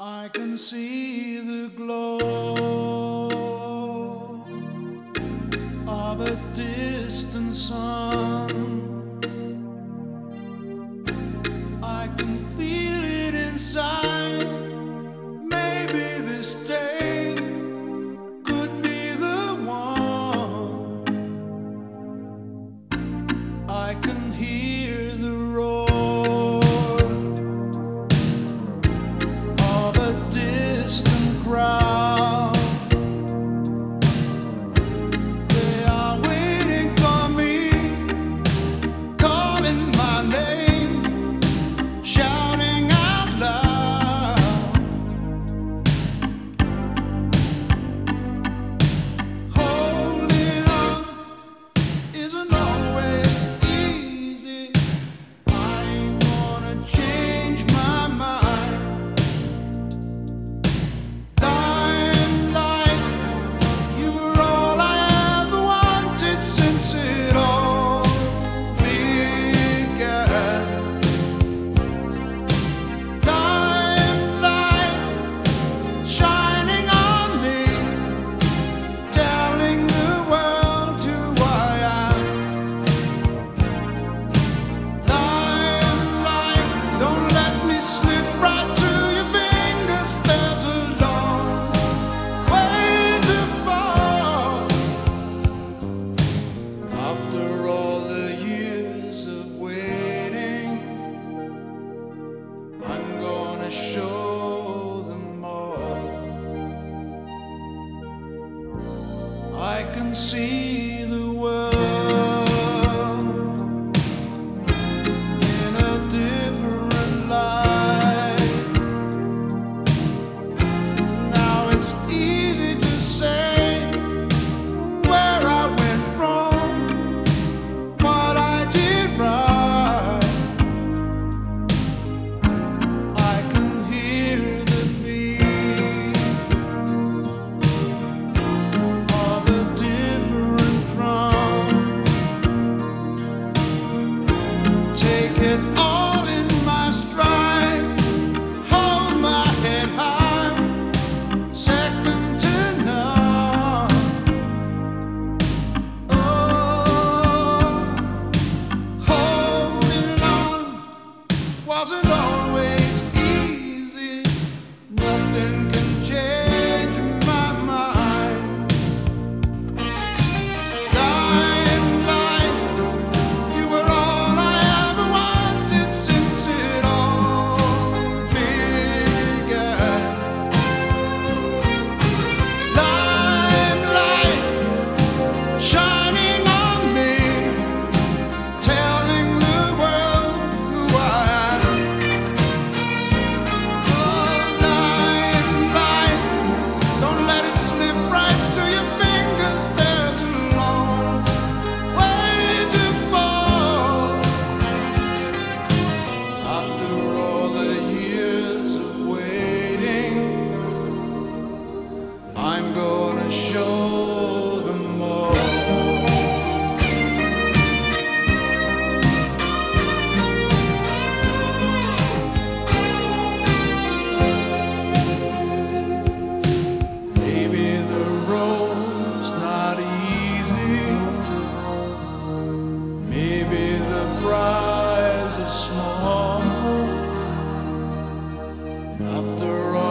I can see the glow of a distant sun. I can feel it inside. Maybe this day could be the one. I can hear the roar of a distant crowd. They are waiting for me, calling my name, shouting out loud. Holding on isn't always easy. I ain't gonna change my mind. Dying light, you were all I ever wanted since it all began. Dying light, shining on me, telling the world who I am. Dying light, don't let me slip right through your fingers. There's a long way to fall. After all the years of waiting, I'm gonna show them all. I can see the world in a different light. Now it's easy to say where I went wrong, what I did right. I can hear the beat of a different drum. Take it all in my stride, hold my head high, second to none. Oh, holding on wasn't always easy. Nothing can change my mind. Dying light, you were all I ever wanted since it all began. Limelight, shining on me, telling the world who I am. Oh, limelight, don't let it slip right through your fingers. There's a long way to fall. After all the years of waiting, I'm gonna show them all. Maybe the road's not easy. Maybe the prize is small. After